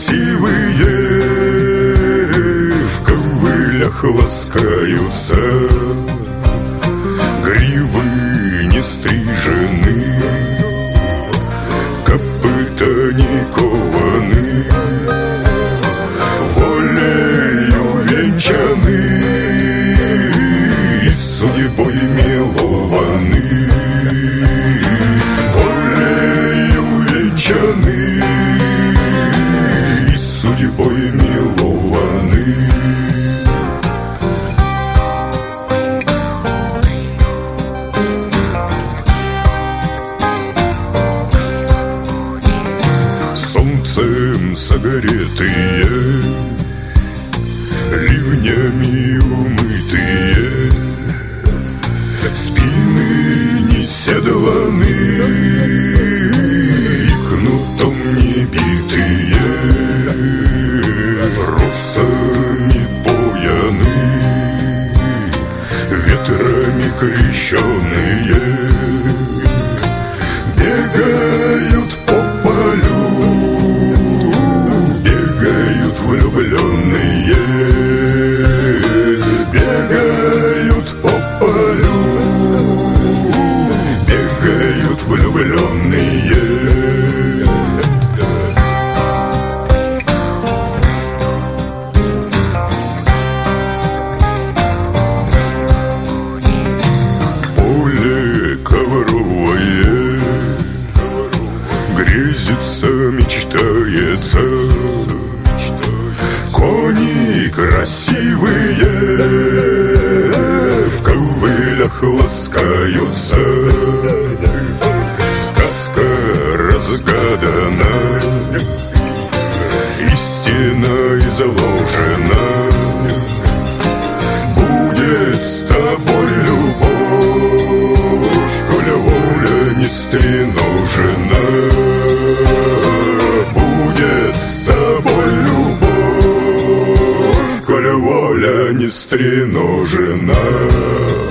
красивые в ковылях ласкаются, гривы не стрижены, копыта не кованы, волею венчаны и судьбой милованы, волею венчаны и судьбой милованы. Солнцем согретые, ливнями умытые, спины не седланы и кнутом не битые, росами пояны, ветрами крещеные, бегают по полю, бегают влюбленные, бегают по полю, бегают влюбленные. Поле ковровое грезится, мечтается, кони красивые в ковылях ласкаются, сказка разгадана, истина изложена, будет с тобой любовь, коли воля не стреножена, будет с тобой любовь, коли воля не стреножена.